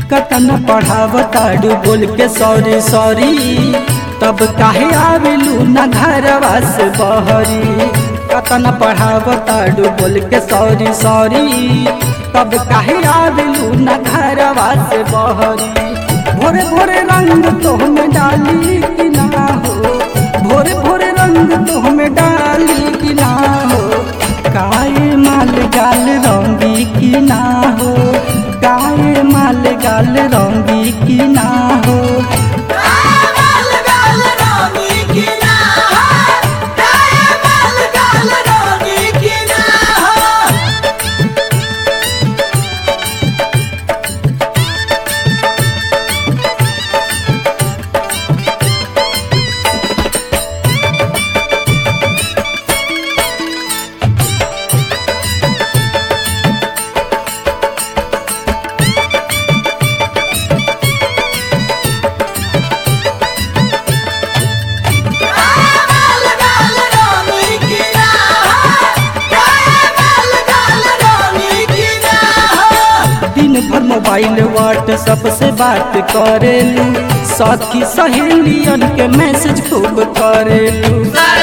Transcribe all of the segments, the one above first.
कतन पढ़ावताड़ू बोल के सॉरी सॉरी, तब काहे आवेलू न घरवा से बहरी। कतन पढ़ावताड़ू बोल के सॉरी सॉरी, तब काहे आवेलू न घरवा से बहरी। भोरे भोरे रंग तोहमे डाली कि ना हो, भोरे भोरे रंग तोहमे डाली कि ना हो। काए माल गाल रंगी कि ना हो, काए माल गाल रंगी कि ना हो। भर मोबाइल व्हाट्सएप से बात करेलू, साथी सहेलियन के मैसेज खूब करेलू।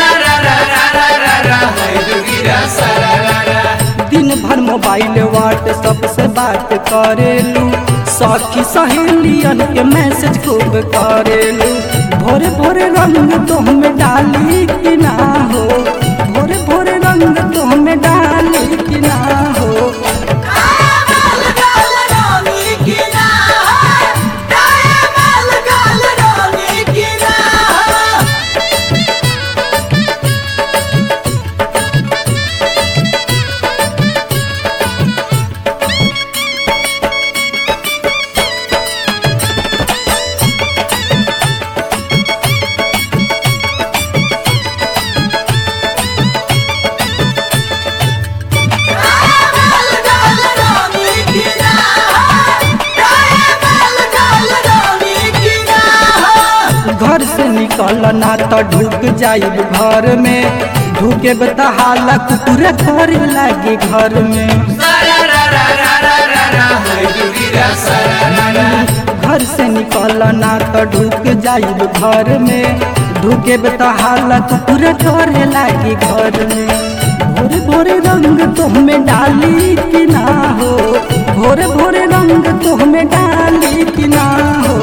दिन भर मोबाइल व्हाट्सएप से बात करेलू, साथी सहेलियन के मैसेज खूब करेलू। भोरे भोरे रंग तोहमे डाली कि ना हो, भोरे भोरे रंग तोहमे डाली कि ना हो। घर से निकल ना तो ढुक जाइब घर में, ढुके बतहाला कुकुर करे लागे घर में। घर से निकल ना तो ढुक जाइब घर में, ढुके बतहाला कुकुर करे लागे घर में। भोरे भोरे रंग तोहमे डाली कि ना हो, भोरे भोरे रंग तोहमे डाली कि ना हो।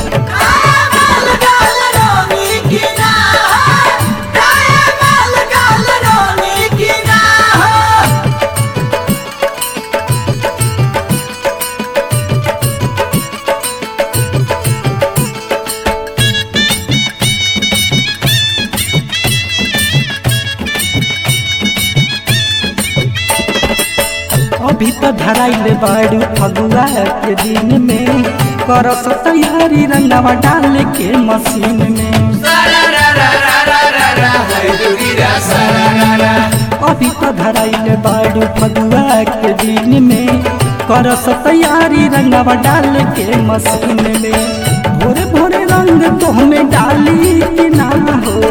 अभी तो धराइल बाड़ू फगुआ के दिन में, करस तैयारी रंगवा डाल के मशीन में। अभी तो धराइल बाड़ू फगुआ के दिन में, करस तैयारी रंगवा डाल के मशीन में। भोरे भोरे रंग तोहमे डाली कि ना हो,